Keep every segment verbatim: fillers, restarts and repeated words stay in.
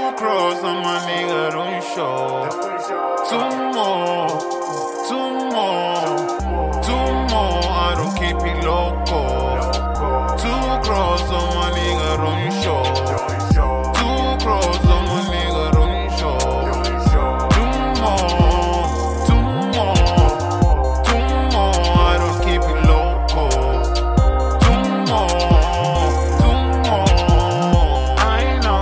cross on my nigga, don't show. Two more, two more, two more, I don't keep it loco. Two cross on my nigga, don't show. Two cross on my nigga, don't show. Two more, two more, two more, I don't keep it loco. Two more, two more, I know.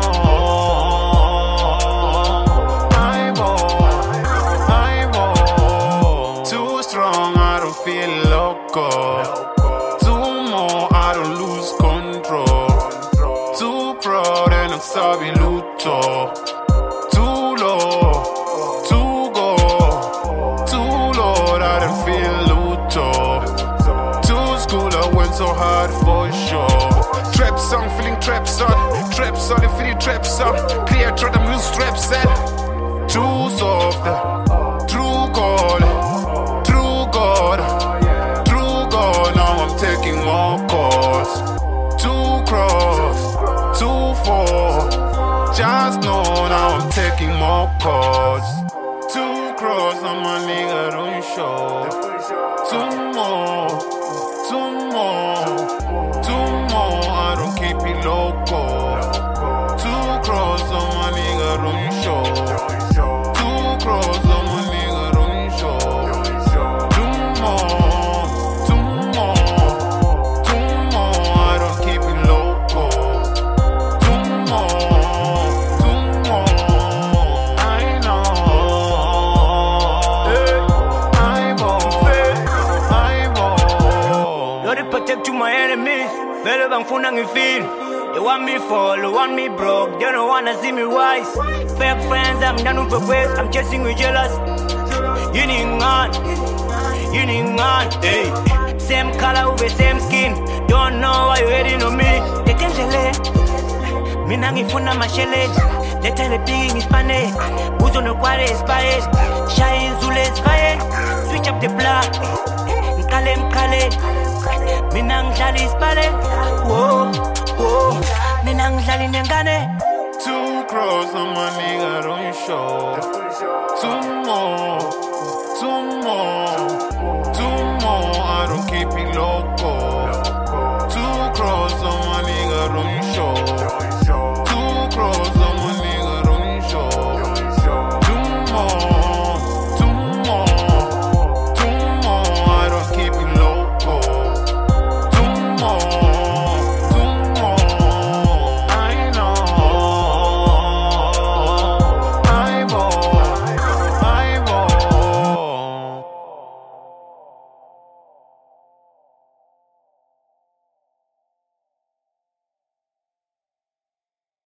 I won't, I won't. Too strong, I don't feel loco. Two more, I don't lose control. Too proud and I'm sorry, Luto. Too low, too go, too low, I don't feel Luto. To school, I went so hard for sure. Trap song, feeling trap son. Trap song, feeling trap song. Clear, try to move strap set. Too soft, true God, true God, true God. Now I'm taking more calls. Too cross, too far. Just know now I'm taking more calls. Too cross on my nigga, don't show. Two more, two more, two more, I don't keep it loco. Two cross on my nigga, don't show. Two cross on my nigga, don't show. Two more, two more, two more, I don't keep it loco. Two more, two more, I know. I won't, I won't. Lord, protect you my enemies. Better than phone and feel. They want me fall, they want me broke. They don't wanna see me rise. Fake friends, I'm done with waste. I'm chasing with jealous. You need on, you need on. Hey, same color with the same skin. Don't know why you hating on me. They tell you, me nangi funa mashele. They tell the big in Spanish. Who's on the quarter is bias. Shine Zule is fire. Switch up the block. Mkale mkale. Me nang jali spale. Whoa, whoa. Me nang jali nengane. Two cross on my nigga, don't show. Two more, two more, two more, I don't keep it low.